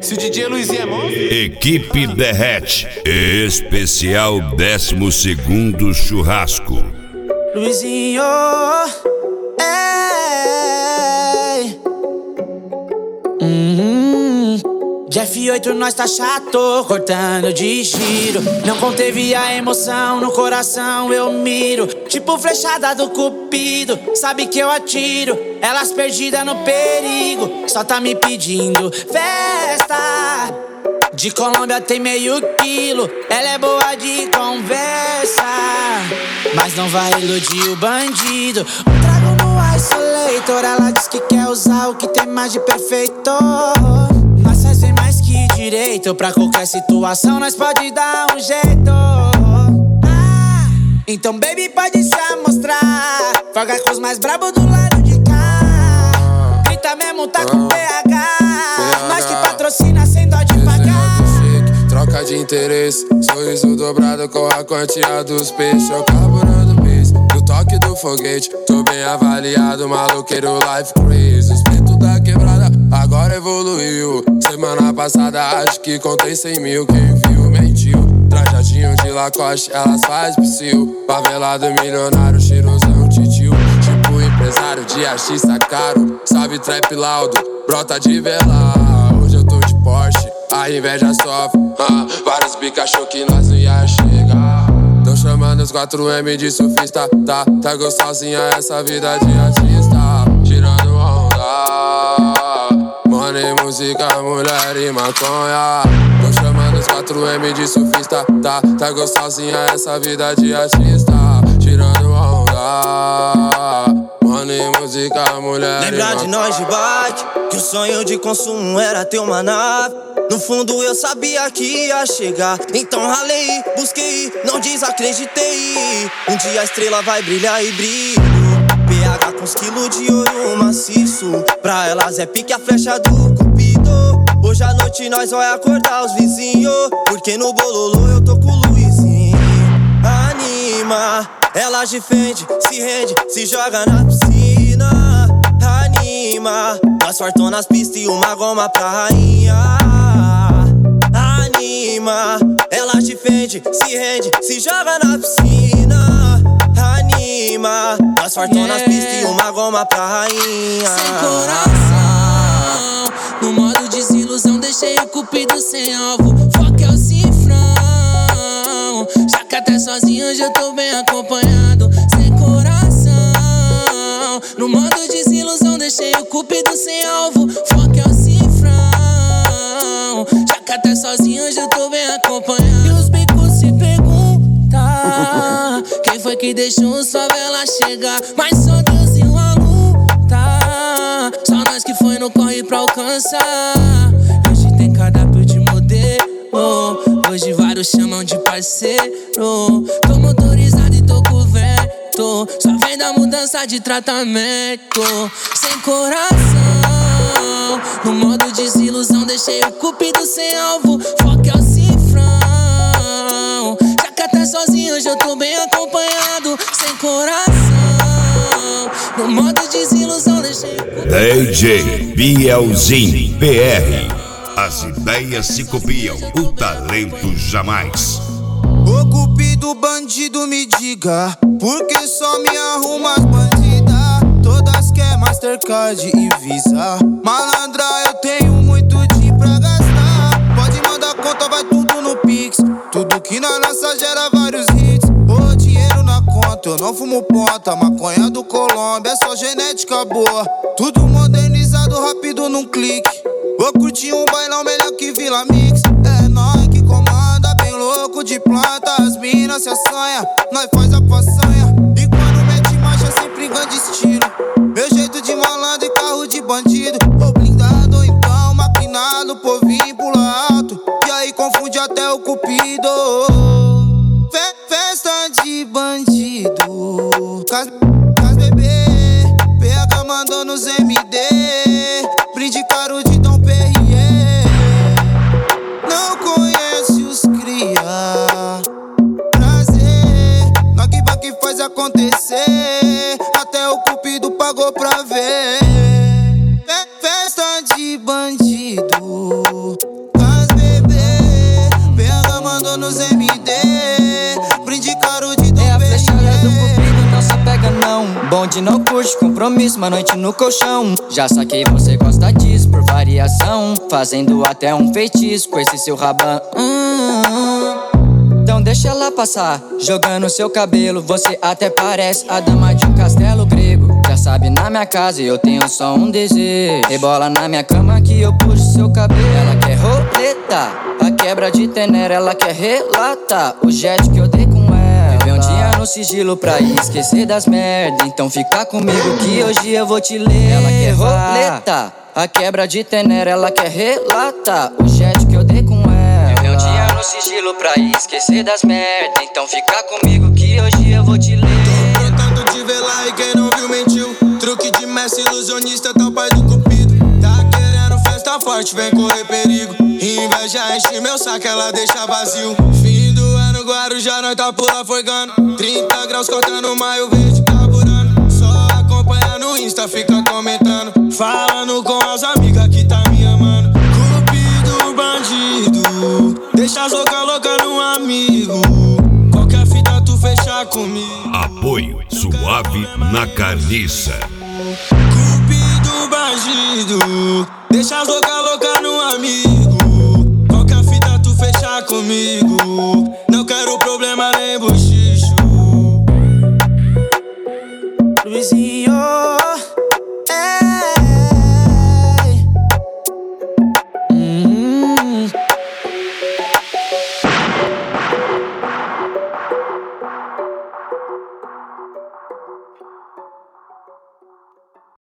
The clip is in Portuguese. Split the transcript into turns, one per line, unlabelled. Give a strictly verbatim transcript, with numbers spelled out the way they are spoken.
Se o D J Luizinho é monstro.
Equipe Derrete, especial décimo segundo churrasco.
Luizinho, ei. Uhum. Jeff oito, nós tá chato, cortando de giro. Não conteve a emoção, no coração eu miro. Tipo flechada do cupido, sabe que eu atiro. Elas perdidas no perigo, só tá me pedindo festa. De Colômbia tem meio quilo, ela é boa de conversa, mas não vai iludir o bandido. Um trago no isolator, ela diz que quer usar o que tem mais de perfeito. Nós fazem mais que direito, pra qualquer situação nós pode dar um jeito. Ah, então baby pode se amostrar, folga com os mais brabos do lado de cá. Grita mesmo, tá com P H, nós que patrocina sem dó de pagar.
Troca de interesse, sorriso dobrado com a quantia dos peixes. Eu carburando mês, no toque do foguete. Tô bem avaliado, maloqueiro life crazy. Os pintos da quebrada, agora evoluiu. Semana passada acho que contei cem mil. Quem viu, mentiu. Trajadinho de Lacoste, elas faz psil. Favelado milionário, cheirosão titio. Tipo empresário de artista caro. Sabe trap laudo, brota de velar. Hoje eu tô de Porsche, a inveja sofre, ah, vários bica achou que nós não ia chegar. Tô chamando os quatro M de surfista, tá, tá gostosinha essa vida de artista. Tirando onda, money, música, mulher e maconha. Tô chamando os quatro M de surfista, tá, tá gostosinha essa vida de artista. Tirando onda, money, música, mulher e
Lembrar
maconha.
de nós de bike, que o sonho de consumo era ter uma nave. No fundo eu sabia que ia chegar, então ralei, busquei, não desacreditei. Um dia a estrela vai brilhar e brilho. P H com uns quilos de ouro maciço, pra elas é pique a flecha do cupido. Hoje à noite nós vai acordar os vizinhos, porque no bololô eu tô com o Luizinho. Anima, elas defende, se rende, se joga na piscina. Anima, nós fartão nas pistas e uma goma pra rainha. Anima, elas defende, se rende, se joga na piscina. Anima, nós fartão yeah. nas pistas e uma goma pra rainha.
Sem coração, no modo desilusão, deixei o cupido sem alvo. Foco é o cifrão, já que até sozinho hoje eu tô bem acompanhado. Sem coração, no modo desilusão, deixei o cupido sem alvo. Foco é o cifrão, já que até sozinho hoje eu tô bem acompanhado. E os bicos se perguntam quem foi que deixou os favela chegar. Mas só Deus e uma luta, só nós que foi no corre pra alcançar. Hoje tem cardápio de modelo, hoje vários chamam de parceiro. Tô motorizado e tô coberto, só vem da mudança de tratamento. Sem coração, no modo desilusão, deixei o cupido sem alvo. Foco é o cifrão, já que até sozinho hoje eu tô bem acompanhado. Sem coração, no modo desilusão, deixei o cupido.
D J Bielzinho P R. As ideias se copiam, o talento jamais.
Ô cupido bandido, me diga, por que só me arruma as bandidas? Todas quer Mastercard e Visa. Malandra, eu tenho muito dinheiro pra gastar. Pode mandar conta, vai tudo no Pix. Tudo que na nossa gera vários hits. Ô, dinheiro na conta, eu não fumo ponta. Maconha do Colômbia, é só genética boa. Tudo modernizado, rápido num clique. Vou curtir um bailão melhor que Vila Mix. É nós que comanda, bem louco de planta. As minas se assanha, nós faz a façanha. E quando mete marcha sempre em grande estilo. Meu jeito de malandro e carro de bandido. Ou blindado ou então maquinado, povinho pula alto. E aí confunde até o cupido. Fe Festa de bandido, Cas, cas bebê, P H mandou nos M D. Brinde caro de Dom Perrier. Não conhece os cria. Prazer, nós que vai que faz acontecer. Até o cupido pagou pra ver. Fe Festa de bandido,
bonde não curte compromisso, uma noite no colchão. Já saquei, você gosta disso por variação, fazendo até um feitiço com esse seu rabão. hum, Então deixa ela passar, jogando seu cabelo. Você até parece a dama de um castelo grego. Já sabe, na minha casa eu tenho só um desejo. Rebola na minha cama que eu puxo seu cabelo. Ela quer roleta, a quebra de tenera. Ela quer relatar o jet que eu dei com ela. Viver um dia no sigilo pra esquecer das merda. Então fica comigo que hoje eu vou te ler. Ela quer roleta, a quebra de tenera. Ela quer relatar o jet que eu dei com ela. Viver um dia no sigilo pra esquecer das merda. Então fica comigo que hoje eu vou te ler.
Tô brotando de velar e quem não viu mentiu. Truque de mestre ilusionista, tá o pai do cupido. Tá querendo festa forte, vem correr perigo. Inveja enche meu saco, ela deixa vazio. Fim do ano, Guarujá, nós tá pula forgando. Trinta graus cortando maio verde, carburando. Só acompanha no Insta, fica comentando. Falando com as amigas que tá me amando. Cupido bandido, deixa as louca louca no amigo. Qualquer fita tu fechar comigo.
Apoio Suave na Carniça.
Cupido bandido, deixa as louca louca no amigo. Qualquer fita tu fechar comigo. Não quero problema nem bochicho.
Luizinho.